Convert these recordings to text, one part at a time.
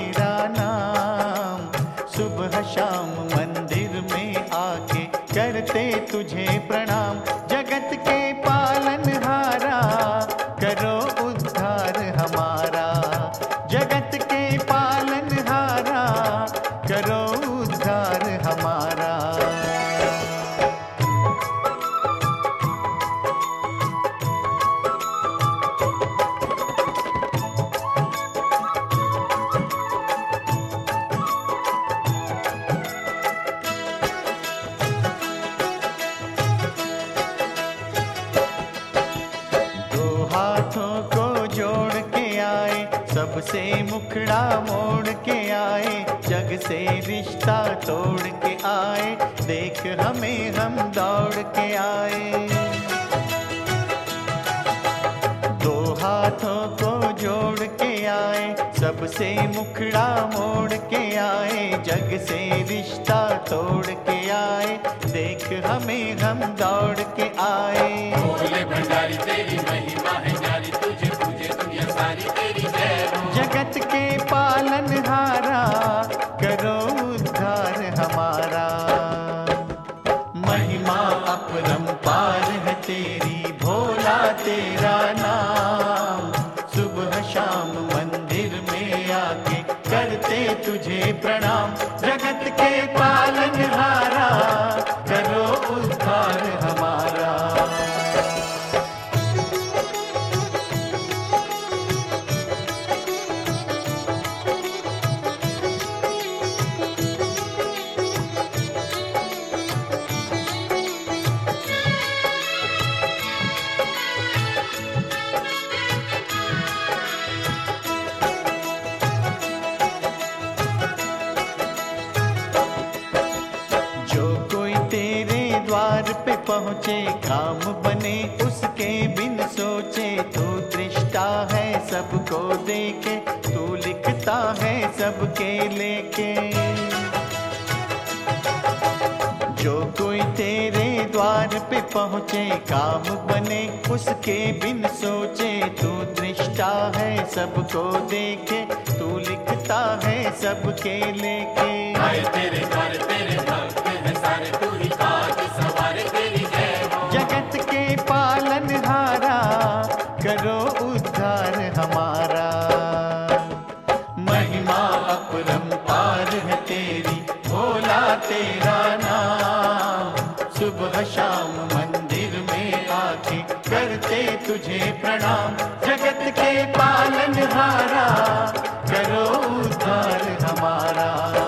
तेरा नाम, सुबह शाम मंदिर में आके करते तुझे प्रणाम। जगत के पालनहारा करो उद्धार हमारा, जगत के पालनहारा करो उद्धार हमारा। हाथों को जोड़ के आए, सबसे मुखड़ा मोड़ के आए, जग से रिश्ता तोड़ के आए, देख हमें हम दौड़ के आए। दो हाथों को जोड़ के आए, सबसे मुखड़ा मोड़ के आए, जग से रिश्ता तोड़ के आए, देख हमें हम दौड़ के आए। भोले भंडारी तेरी महिमा है न्यारी, तुझे पूजे दुनिया सारी तेरी जय हो। जगत के पालनहारा करो उद्धार हमारा, महिमा अपरंपार है तेरी, भोला तेरा नाम। सुबह शाम मंदिर में आके करते तुझे प्रणाम। जगत के पालनहारा करो उद्धार हमारा। द्वार पे पहुँचे काम बने उसके बिन सोचे, तू दृष्टा है सबको देखे, तू लिखता है सबके लेके। जो कोई तेरे द्वार पे पहुँचे काम बने उसके बिन सोचे, तू दृष्टा है सबको देखे, तू लिखता है सबके लेके। आए तेरे द्वार तेरे भक्त हैं सारे, तू ही काज सवारे तेरी जय हो। जगत के पालनहारा करो उद्धार हमारा, महिमा अपरंपार है तेरी, भोला तेरा नाम। सुबह शाम मंदिर में आके करते तुझे प्रणाम। जगत के पालनहारा करो उद्धार हमारा।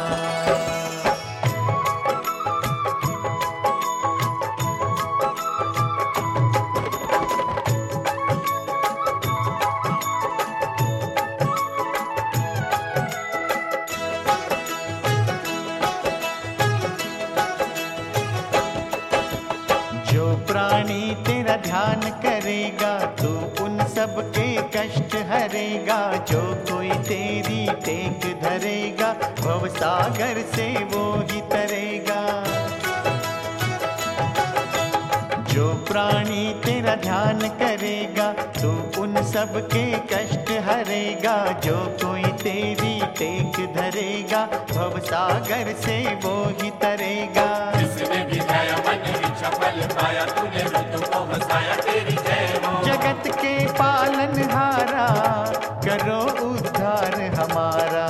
जो प्राणी तेरा ध्यान करेगा तू उन सब के कष्ट हरेगा, जो कोई तेरी टेक धरेगा भव सागर से वो ही तरेगा। जो प्राणी तेरा ध्यान करेगा तू उन सब के कष्ट हरेगा, जो कोई तेरी टेक धरेगा भव सागर से वो ही तरेगा। जिसने भी ध्याया मन इच्छा फल पाया, तूने मृत्यु को हंसाया तेरी जय हो। जगत के पालनहारा करो उद्धार हमारा,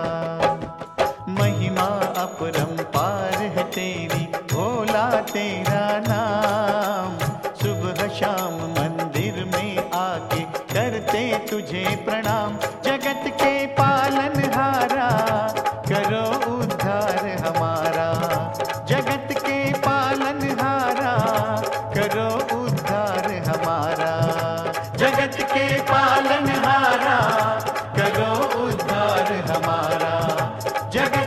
महिमा अपरंपार है तेरी, भोला तेरा नाम। सुबह शाम मंदिर में आके करते तुझे प्रणाम। जगत के पालनहारा करो उद्धार हमारा, जगत के पालनहारा करो उद्धार हमारा, जगत के पालनहारा करो उद्धार हमारा। जगत